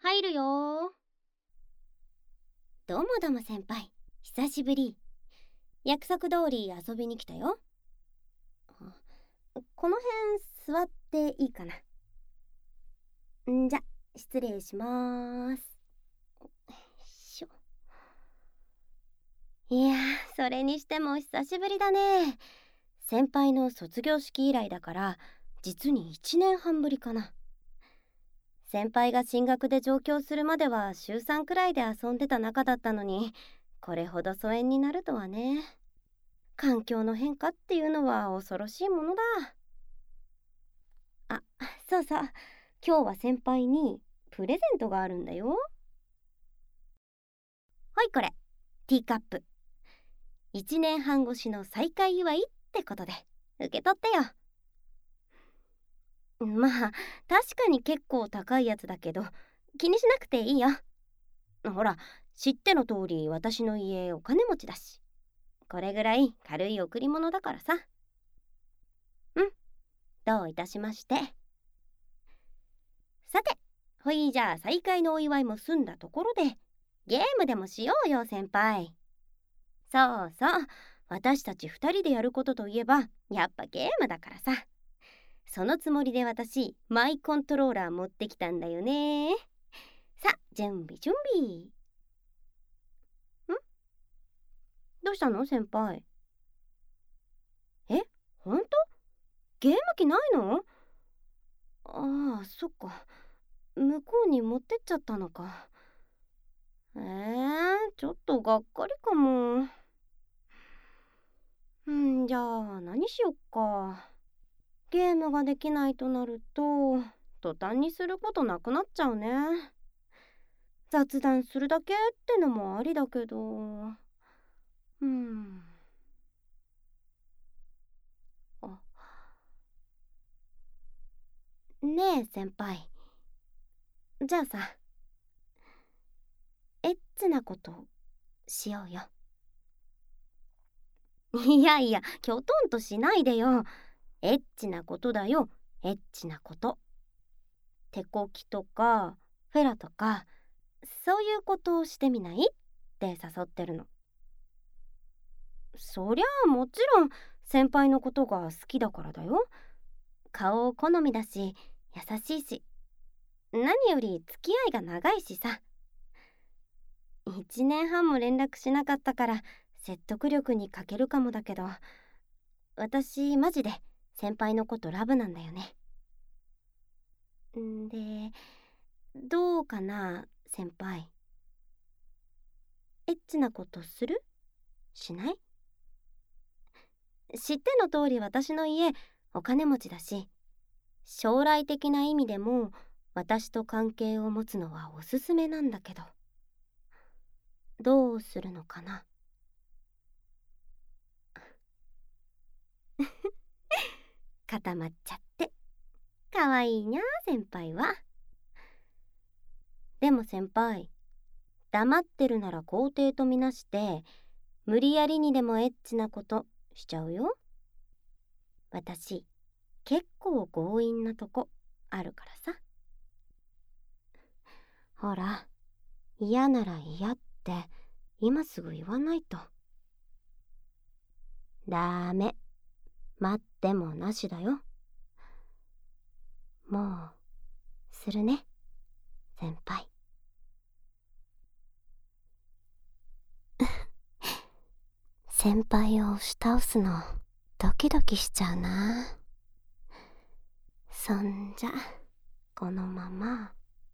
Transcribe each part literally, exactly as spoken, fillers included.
入るよ。どうもどうも先輩、久しぶり。約束通り遊びに来たよ。この辺座っていいかな。んじゃ、失礼しまーす。しょいやー、それにしても久しぶりだね。先輩の卒業式以来だから実にいちねんはんぶりかな。先輩が進学で上京するまでは週さんくらいで遊んでた仲だったのに、これほど疎遠になるとはね。環境の変化っていうのは恐ろしいものだ。あ、そうそう、今日は先輩にプレゼントがあるんだよ。はい、これティーカップ。いちねんはん越しの再会祝いってことで受け取ってよ。まあ確かに結構高いやつだけど気にしなくていいよ。ほら、知っての通り私の家お金持ちだし、これぐらい軽い贈り物だからさ。うん、どういたしまして。さて、ほいじゃあ再会のお祝いも済んだところでゲームでもしようよ先輩。そうそう、私たちふたりでやることといえばやっぱゲームだからさ。そのつもりで私マイコントローラー持ってきたんだよね。さあ準備準備。んどうしたの先輩。え、ほんと？ゲーム機ないの？ああ、そっか。向こうに持ってっちゃったのか。えー、ちょっとがっかりかも。うん、じゃあ何しよっか。ゲームができないとなると途端にすることなくなっちゃうね。雑談するだけってのもありだけど、うん。あ、ねえ先輩、じゃあさ、エッチなことしようよ。いやいや、きょとんとしないでよ。エッチなことだよ、エッチなこと。手こきとかフェラとか、そういうことをしてみないって誘ってるの。そりゃあもちろん先輩のことが好きだからだよ。顔好みだし優しいし、何より付き合いが長いしさ。いちねんはんも連絡しなかったから説得力に欠けるかもだけど、私マジで先輩のことラブなんだよね。んで、どうかな先輩。エッチなことする？しない？知っての通り私の家お金持ちだし、将来的な意味でも私と関係を持つのはおすすめなんだけど、どうするのかな。固まっちゃってかわいいにゃ先輩は。でも先輩、黙ってるなら肯定とみなして無理やりにでもエッチなことしちゃうよ。私結構強引なとこあるからさ。ほら、嫌なら嫌って今すぐ言わないと。ダメ、待ってもなしだよ。もうするね先輩。先輩を押し倒すのドキドキしちゃうな。そんじゃこのまま。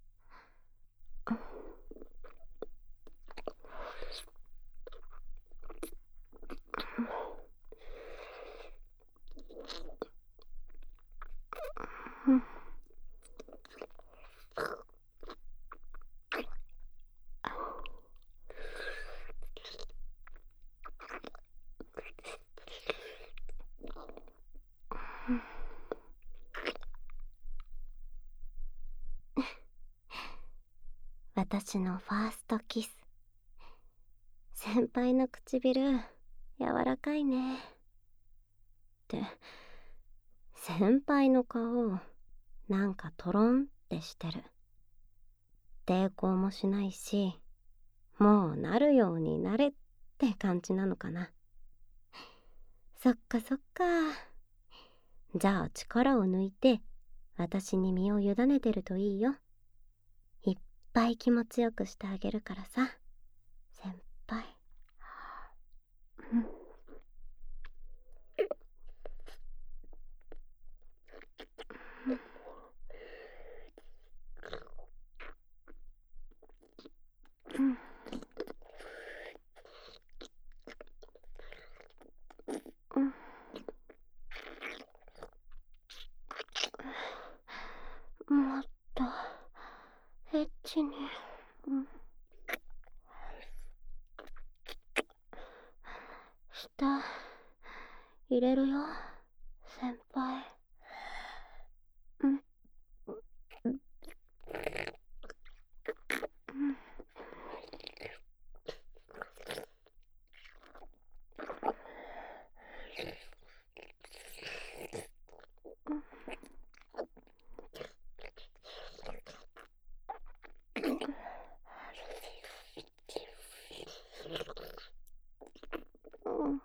私のファーストキス。先輩の唇柔らかいね。って先輩の顔なんかトロンってしてる。 抵抗もしないし、もうなるようになれって感じなのかな。そっかそっか。じゃあ力を抜いて私に身を委ねてるといいよ。いっぱい気持ちよくしてあげるからさ、先輩。うんうんうんもっとエッチに、うん、舌入れるよ先輩。うんうんうん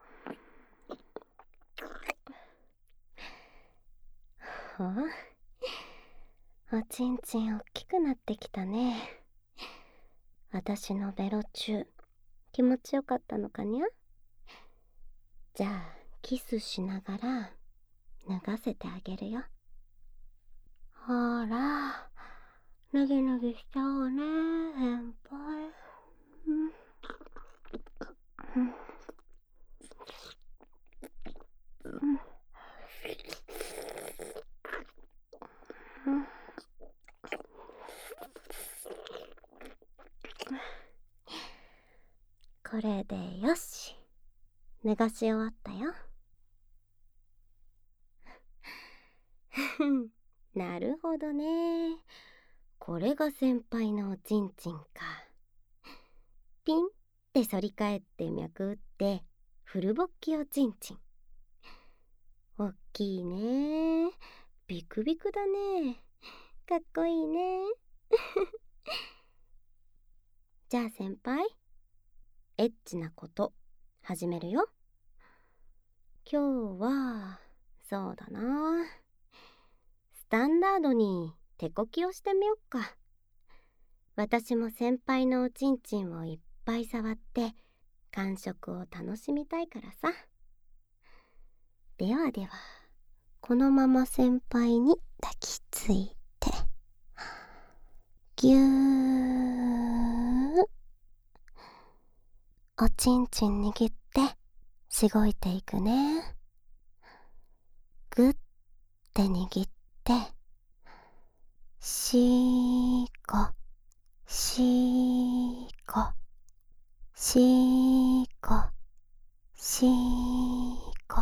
お、おちんちんおっきくなってきたね。私のベロチュー気持ちよかったのかにゃ。じゃあキスしながら脱がせてあげるよ。ほら脱ぎ脱ぎしちゃおうね先輩。うんうんうんうんこれでよし、脱がし終わったよ。なるほどね。これが先輩のおちんちんか。ピンって反り返って脈打ってフルボッキおちんちん。おっきいね。ビクビクだね。かっこいいね。じゃあ先輩、エッチなこと始めるよ。今日はそうだな、スタンダードに手こきをしてみよっか。私も先輩のおちんちんをいっぱい触って感触を楽しみたいからさ。ではでは、このまま先輩に抱きついてぎゅー、おちんちん握ってしごいていくね。ぐって握ってしーこしーこしーこしーこ。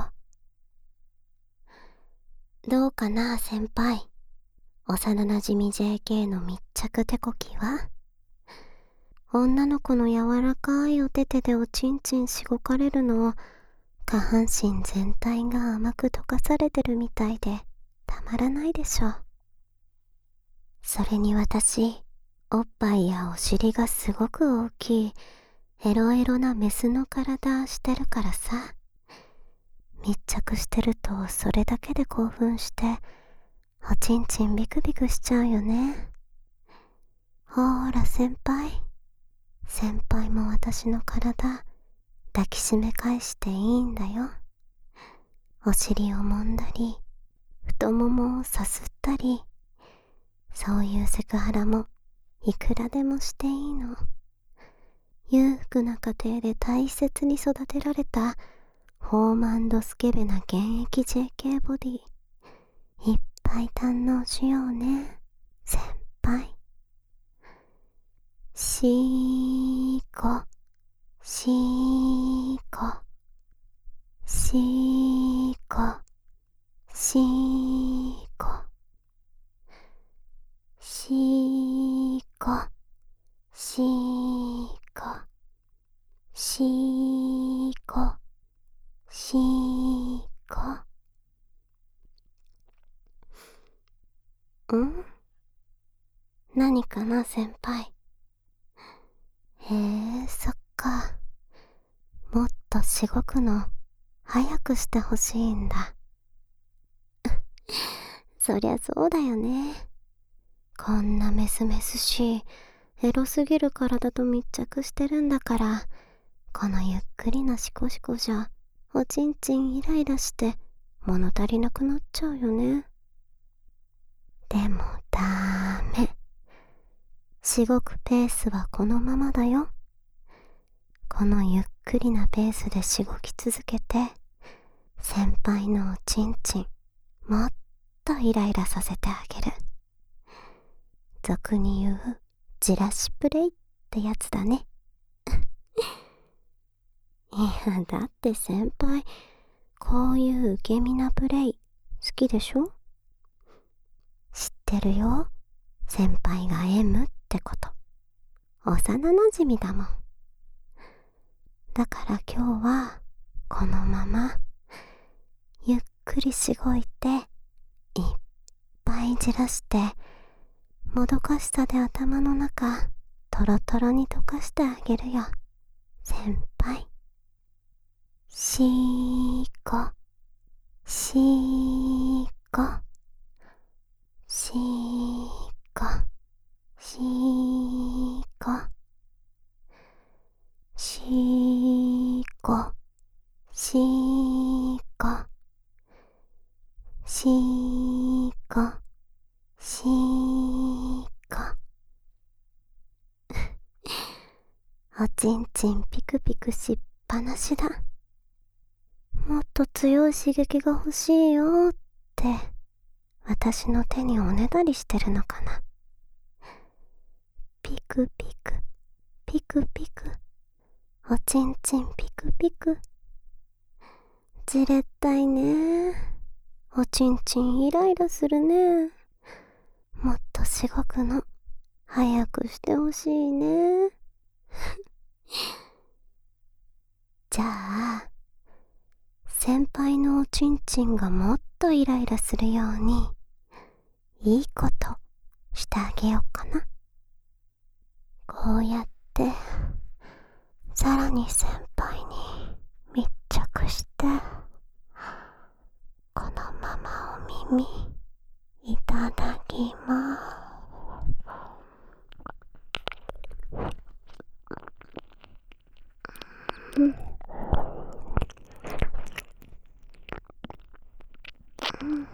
どうかな先輩、幼なじみ ジェーケー の密着手こきは。女の子の柔らかいお手手でおちんちんしごかれるのを下半身全体が甘く溶かされてるみたいでたまらないでしょ。それに私、おっぱいやお尻がすごく大きいエロエロなメスの体してるからさ。密着してるとそれだけで興奮しておちんちんビクビクしちゃうよね。ほーら先輩、先輩も私の体抱きしめ返していいんだよ。お尻を揉んだり太ももをさすったり、そういうセクハラもいくらでもしていいの。裕福な家庭で大切に育てられたホーム&スケベな現役 ジェーケー ボディ、いっぱい堪能しようね先輩。しーこしーこしーこしーこしーこしーこしーこしーこ。ん何かな先輩。へえ、そっか。もっとしごくの早くしてほしいんだ。そりゃそうだよね。こんなメスメスしいエロすぎる体と密着してるんだから、このゆっくりなシコシコじゃおちんちんイライラして物足りなくなっちゃうよね。でもダメ。しごくペースはこのままだよ。このゆっくりなペースでしごき続けて、先輩のおちんちんもっとイライラさせてあげる。俗に言うじらしプレイってやつだね。いや、だって先輩、こういう受け身なプレイ好きでしょ？知ってるよ。先輩が エム ってこと。幼なじみだもん。だから今日はこのままゆっくりしごいていっぱいじらして、もどかしさで頭の中トロトロに溶かしてあげるよ先輩。しーこしーこしーこしーこしーこしーこしーこしーこおちんちんピクピクしっぱなしだ。もっと強い刺激が欲しいよって私の手におねだりしてるのかな。ピクピクピクピクおちんちんピクピク。じれったいね。おちんちんイライラするね。もっとしごくの早くしてほしいね。じゃあ先輩のおちんちんがもっとイライラするようにいいことしてあげようかな。こうやってさらに先輩に密着して、このままお耳いただきます。うんうん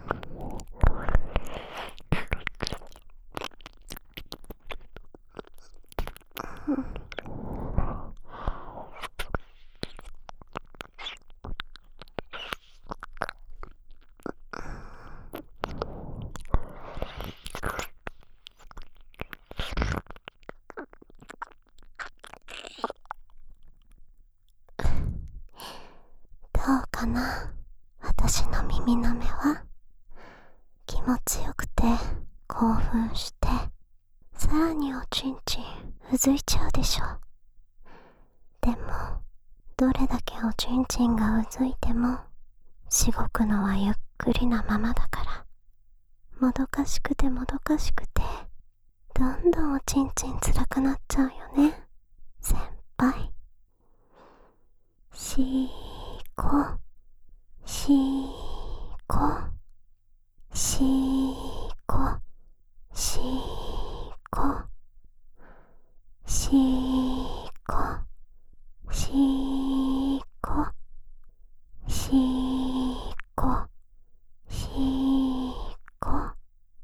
どうかな、私の耳の目は。気持ちよくて興奮してさらにおちんちんうずいちゃうでしょ。でもどれだけおちんちんがうずいてもしごくのはゆっくりなままだから、もどかしくてもどかしくてどんどんおちんちんつらくなっちゃうよね先輩。しーこしーこしーこしーこしーこしーこしーこしーこ。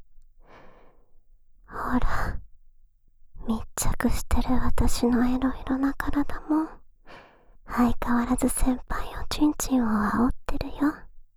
ほら、密着してる私のエロエロな体も相変わらず先輩おちんちんを煽ってるよ。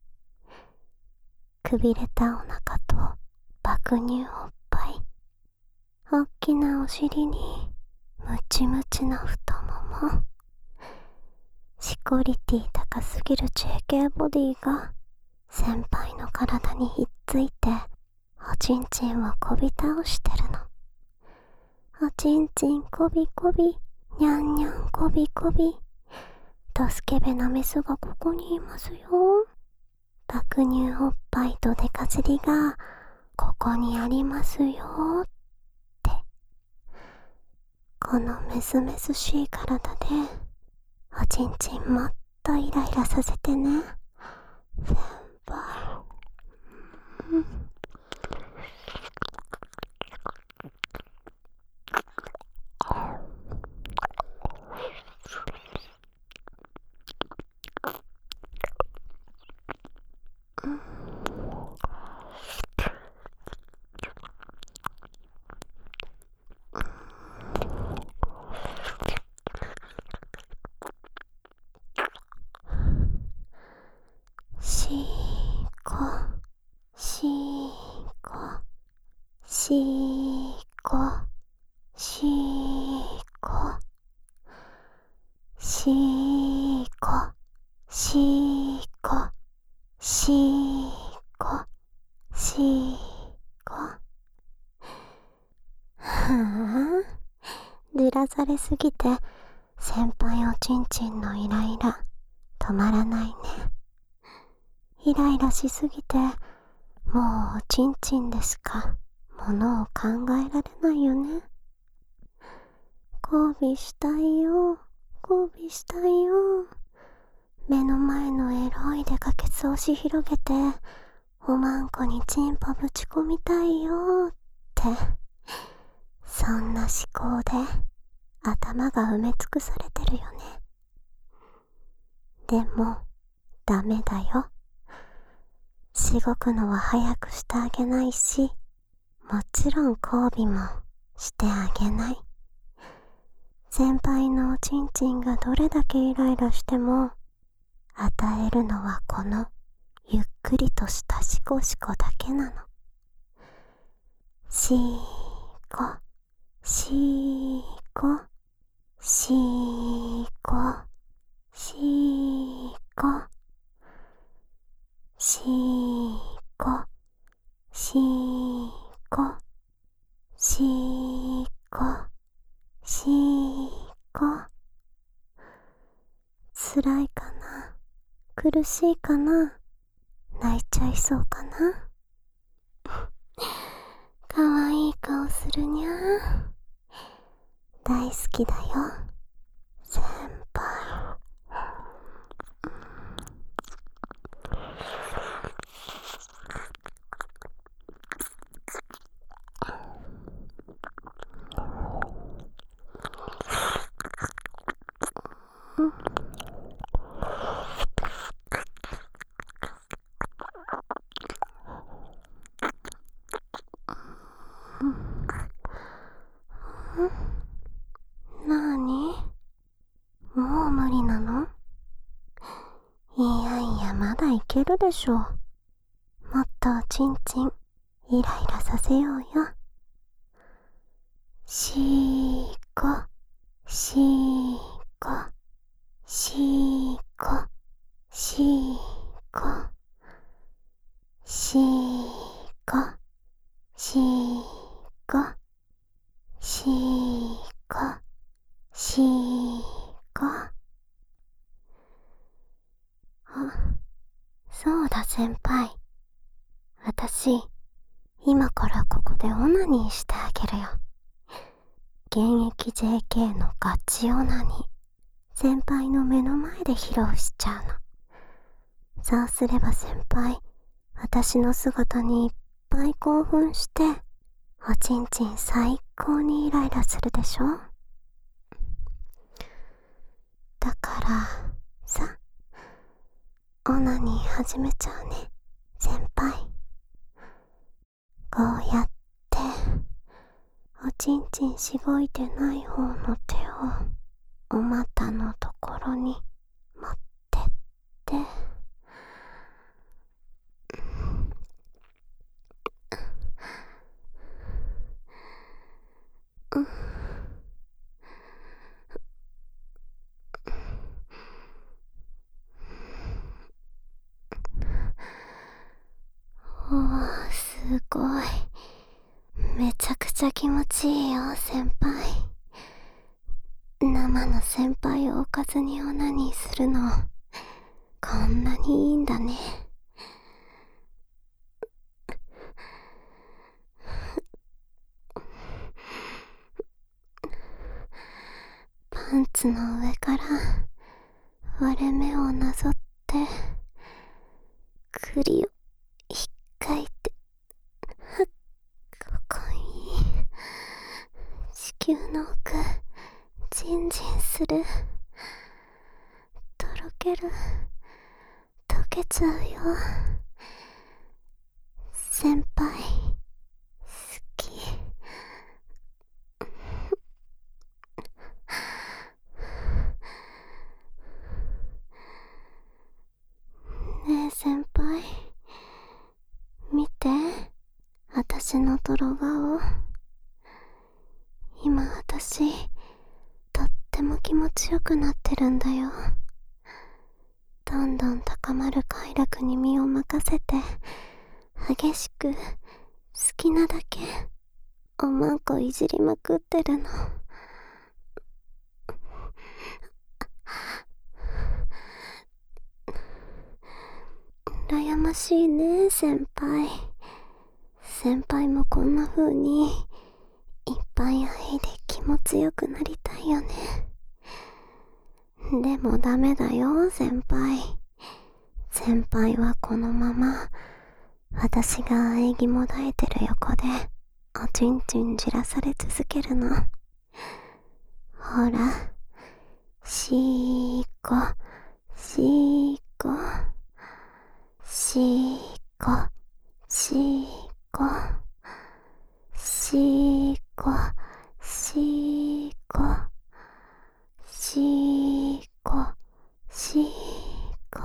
くびれたお腹と爆乳おっぱい、おっきなお尻にムチムチの太もも、シコリティ高すぎる ジェーケー ボディが先輩の体にひっついておちんちんをこび倒してるの。おちんちんこびこび、にゃんにゃんこびこび、ドスケベなメスがここにいますよ。爆乳おっぱいとデカ尻がここにありますよってこのメスメスしい体でおちんちんもっとイライラさせてね、先輩。うんしーこしーこしーこしーこしーこしーこしーこしーこ。はぁ、じらされすぎて先輩おちんちんのイライラ止まらないね。イライラしすぎてもうおちんちんでしかものを考えられないよね。交尾したいよ、交尾したいよ。目の前のエロいでかけつ押し広げておまんこにチンポぶち込みたいよって、そんな思考で頭が埋め尽くされてるよね。でもダメだよ。しごくのは早くしてあげないし、もちろん交尾もしてあげない。先輩のおちんちんがどれだけイライラしても与えるのはこのゆっくりとしたシコシコだけなの。しーこしーこしーこしーこしーこしーこしーこしーこ。つらいかな、苦しいかな、泣いちゃいそうかな。かわいい顔するにゃー。大好きだよ先輩。なーに？もう無理なの？いやいや、まだいけるでしょ。もっとおちんちんイライラさせようよ。しーこしーこしーこしーこしーこしーこしーこしーこ。あ、そうだ先輩。私、今からここでオナニーしてあげるよ。現役 ジェーケー のガチオナニー。先輩の目の前で披露しちゃうの。そうすれば先輩、私の姿にいっぱい興奮して、おちんちん最高にイライラするでしょ。だからさ、オナニー始めちゃうね先輩。こうやっておちんちんしごいてない方の手をお股のところに持ってって、うん、おー、すごい。めちゃくちゃ気持ちいいよ先輩。生の先輩をおかずにオナニーするのこんなにいいんだね。 パンツの上から割れ目をなぞって栗を引っかいて、はっ、ここいい。子宮の奥ジンジンする。とろける。溶けちゃうよ。先輩好き。ねえ先輩、見て、私の泥顔。今私とっても気持ちよくなってるんだよ。どんどん高まる快楽に身を任せて、激しく好きなだけおまんこいじりまくってるの。羨ましいね先輩。先輩もこんな風にいっぱい愛で気持ちよくなりたいよね。でもダメだよ先輩。先輩はこのまま私が喘ぎもだえてる横でおちんちんじらされ続けるの。ほら、しーこしーこしーこしーこしーこしーこしーこしーこ。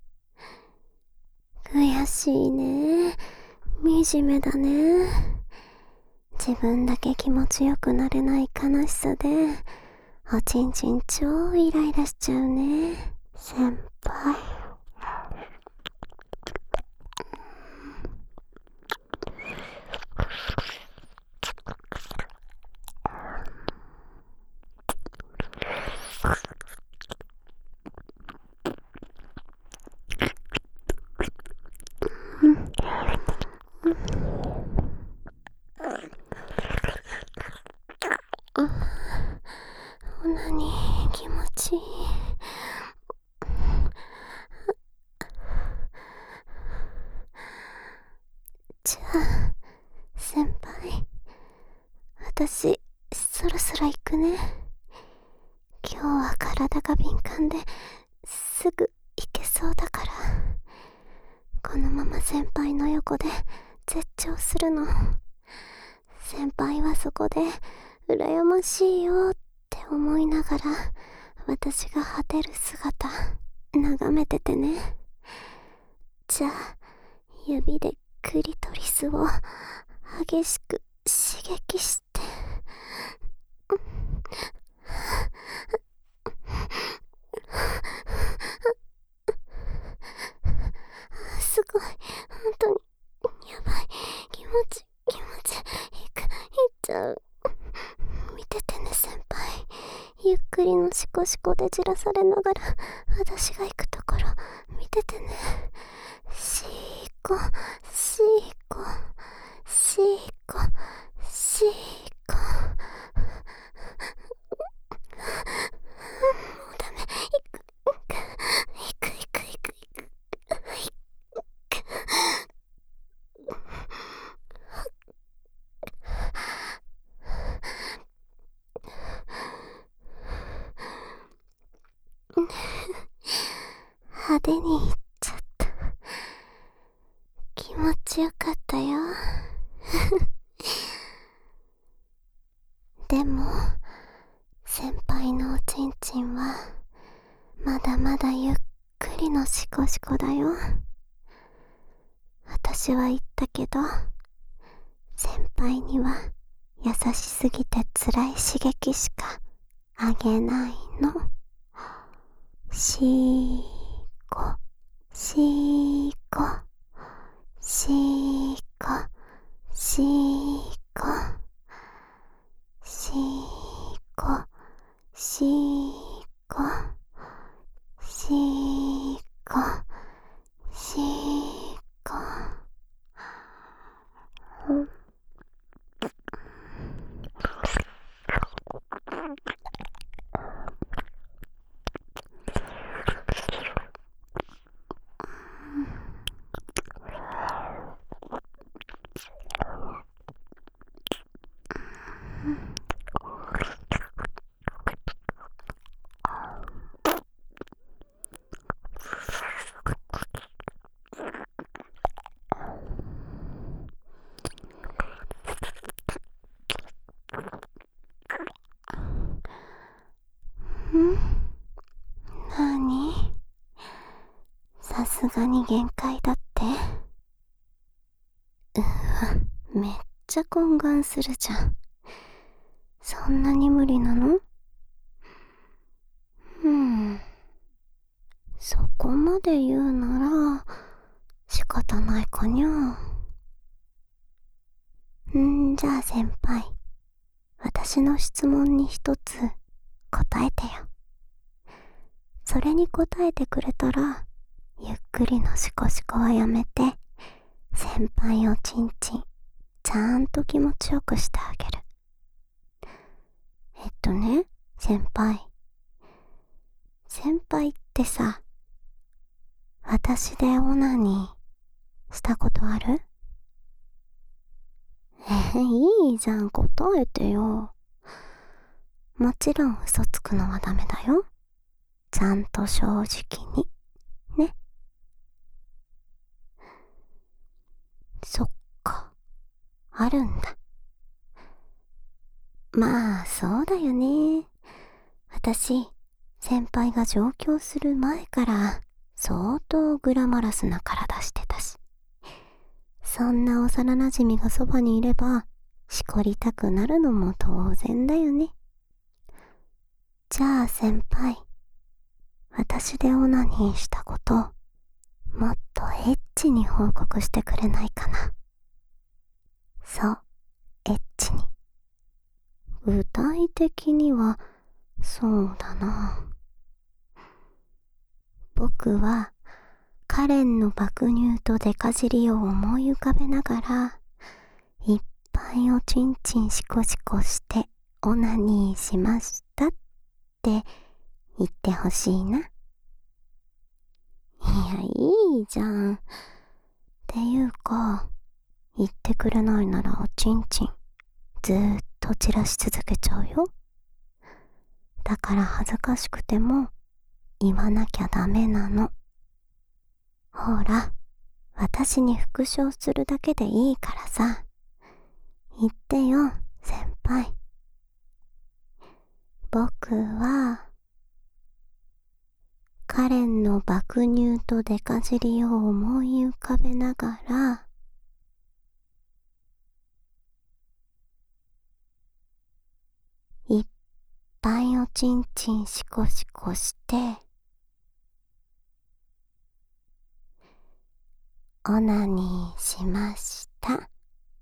悔しいね。惨めだね。自分だけ気持ちよくなれない悲しさでおちんちん超イライラしちゃうね先輩。オナニー気持ちいい。じゃあ先輩、私そろそろ行くね。今日は体が敏感ですぐ行けそうだから。このまま先輩の横で絶頂するの。先輩はそこで羨ましいよって思いながら私が果てる姿眺めててね。じゃあ指でクリトリスを激しく刺激して、すごい、本当にやばい、気持ち気持ちいく、いっちゃう。見ててね先輩。ゆっくりのシコシコでじらされながら私が行くところ見ててね。シーコシーコシーコシーコ。もうダメ、行く行く行く行く行く行く。派手にいっちゃった。気持ちよかったよ。でも先輩のおちんちんはまだまだゆっくりのシコシコだよ。私は言ったけど先輩には優しすぎて辛い刺激しかあげないの。シーコシーコシーコシーコシーコシーコシーコシーコ。うんがに限界だって。うわ、めっちゃ懇願するじゃん。そんなに無理なの？うん。そこまで言うなら仕方ないかにゃ。んじゃあ先輩、私の質問に一つ答えてよ。それに答えてくれたら、ゆっくりのシコシコはやめて、先輩をチンチンちゃんと気持ちよくしてあげる。えっとね、先輩。先輩ってさ、私でオナニーしたことある？え、いいじゃん、答えてよ。もちろん嘘つくのはダメだよ。ちゃんと正直に。ね。そっか。あるんだ。まあ、そうだよね。私、先輩が上京する前から相当グラマラスな体してたし。そんな幼馴染がそばにいれば、しこりたくなるのも当然だよね。じゃあ先輩、私でオナニーしたこと、もっとエッチに報告してくれないかな。そう、エッチに。具体的には、そうだな。僕は、カレンの爆乳とデカ尻を思い浮かべながら、いっぱいおちんちんシコシコしてオナニーしましたって言ってほしいな。いや、いいじゃん。っていうか、言ってくれないならおちんちんずーっと散らし続けちゃうよ。だから恥ずかしくても言わなきゃダメなの。ほら、私に復唱するだけでいいからさ。言ってよ、先輩。僕は、カレンの爆乳とデカ尻を思い浮かべながら、いっぱいおちんちんシコシコして、オナニーしました。ん？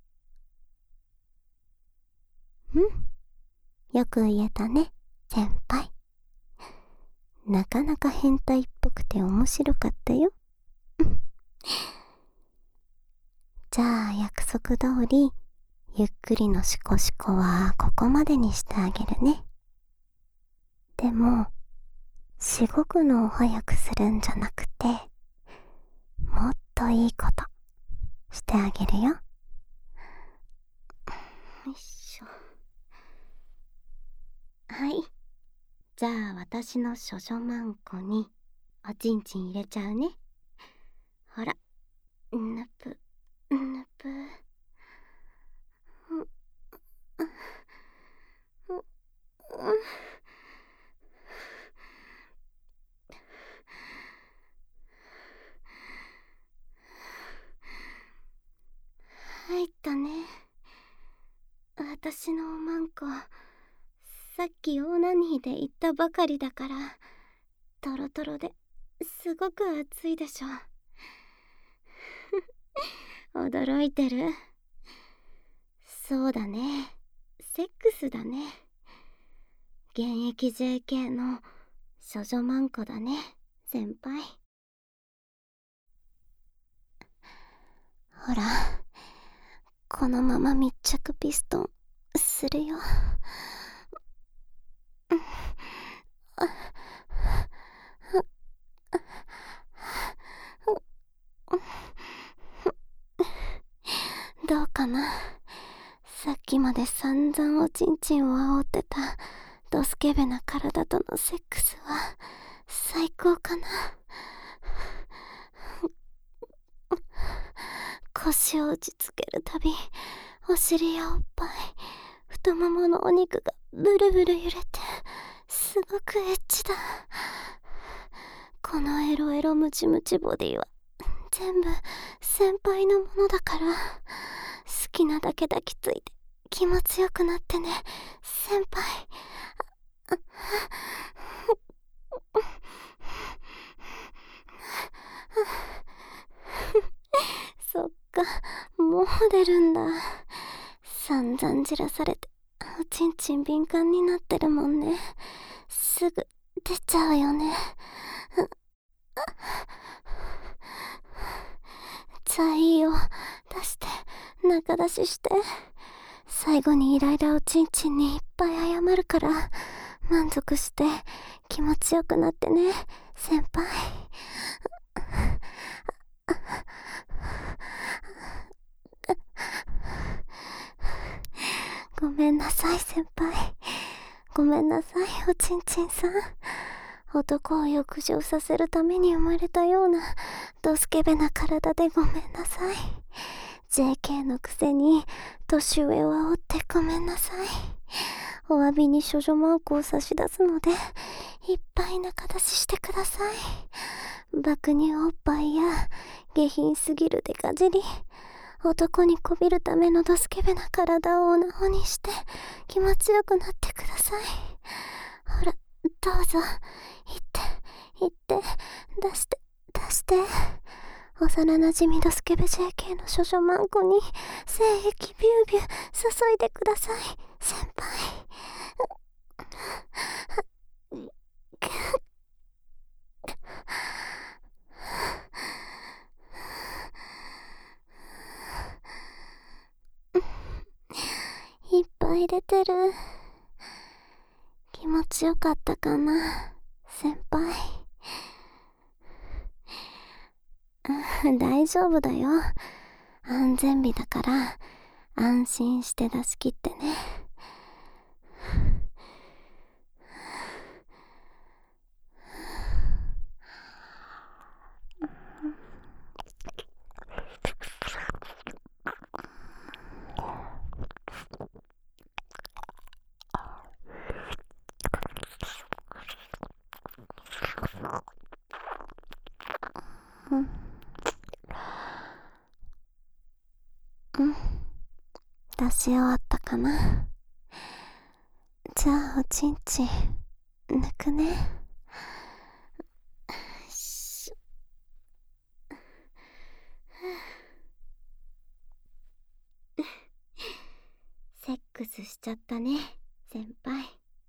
よく言えたね、先輩。なかなか変態っぽくて面白かったよ。じゃあ約束通り、ゆっくりのシコシコはここまでにしてあげるね。でも、しごくのを早くするんじゃなくて、もっといいことしてあげるよ。よいしょ。はい。じゃあ私の処女マンコにおちんちん入れちゃうね。ほら、ぬぷぬぷ。入ったね。私のおまんこ、さっきオナニーで言ったばかりだから、トロトロですごく熱いでしょ。驚いてる？そうだね。セックスだね。現役 ジェーケー の処女マンコだね、先輩。ほら、このまま密着ピストンするよ。どうかな。さっきまで散々おちんちんを煽ってたドスケベな体とのセックスは最高かな。腰を打ちつけるたび、お尻やおっぱい、太もものお肉がブルブル揺れて、すごくエッチだ。このエロエロムチムチボディは全部先輩のものだから、好きなだけ抱きついて気持ちよくなってね、先輩。そっか、もう出るんだ。散々じらされておちんちん敏感になってるもんね。すぐ出ちゃうよね。じゃあいいよ、出して中出しして。最後にイライラおちんちんにいっぱい謝るから、満足して気持ちよくなってね、先輩。ごめんなさい先輩。ごめんなさいおちんちんさん。男を浴場させるために生まれたようなドスケベな体でごめんなさい。 ジェーケー のくせに年上を煽ってごめんなさい。お詫びに処女マークを差し出すので、いっぱい中出ししてください。爆乳おっぱいや下品すぎるデカ尻、男にこびるためのドスケベな体をオナホにして気持ちよくなってください。ほらどうぞ、行って行って出して出して。幼なじみドスケベ ジェーケー の処女マンコに精液ビュービュー注いでください先輩。いっぱい出てる。気持ちよかったかな先輩。大丈夫だよ、安全日だから安心して出し切ってね。うんうん、出し終わったかな。じゃあおちんちん抜くね。しセックスしちゃったね先輩。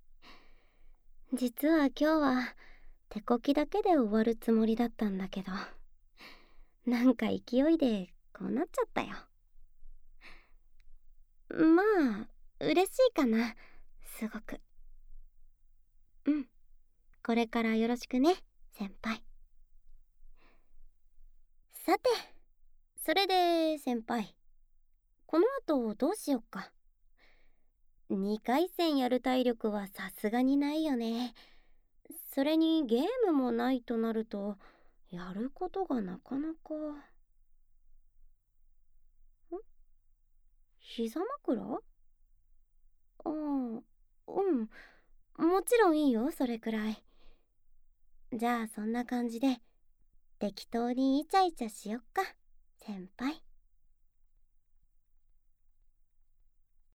実は今日は手こきだけで終わるつもりだったんだけど、なんか勢いでこうなっちゃったよ。まあ嬉しいかな、すごく。うん、これからよろしくね先輩。さて、それで先輩、この後どうしよっか。にかい戦やる体力はさすがにないよね。それにゲームもないとなるとやることがなかなか。ん？膝枕？ああ、うん、もちろんいいよそれくらい。じゃあそんな感じで適当にイチャイチャしよっか先輩。